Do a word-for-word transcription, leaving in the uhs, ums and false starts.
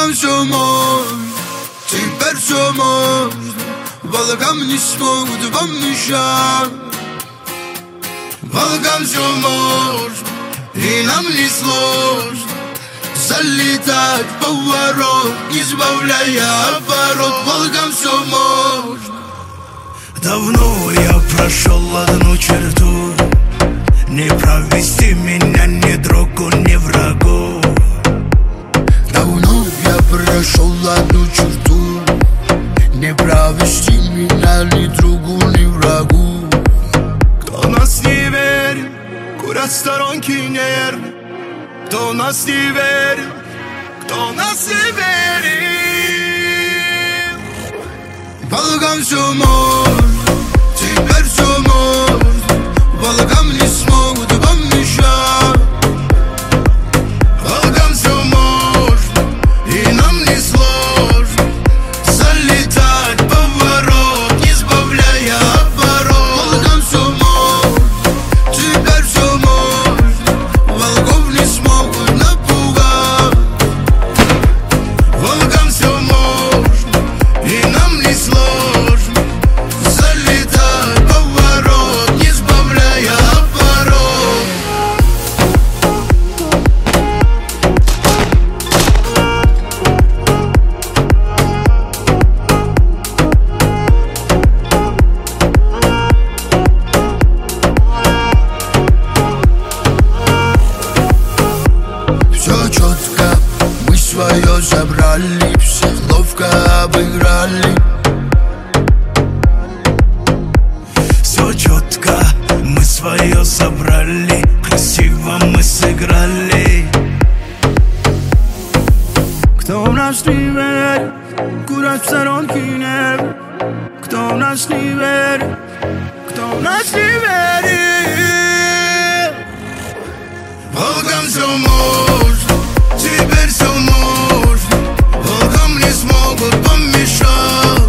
Волкам все можно, теперь все можно. Волкам не смогут вам мешать. Волкам все можно, и нам не сложно залетать в поворот, избавляя оборот. Волкам все можно. Давно я прошел одну черту, не провести меня ни другу, ни врагу. Давно я прошел одну черту, не провести меня ни другу, ни врагу. Кто нас не верит, курят сторонки нервы. Кто нас не верит, кто нас не верит. Волкам все можно, теперь все можно. Волкам не смогут вам мешать. Волкам все можно, и нам не сложно залетать в поворот, избавляя оборот. Волкам все можно, теперь все можно. Волков не смогут напугать. Волкам все можно, и нам не сложно залетать в поворот, избавляя оборот. Все четко, мы свое забрали, всех ловко обыграли. Все четко, мы свое собрали, красиво мы сыграли. Кто в нас не верит, курят в сторонке нервы. Кто в нас не верит, кто в нас не верит. Волкам все можно, теперь все можно. Волкам не смогут помешать.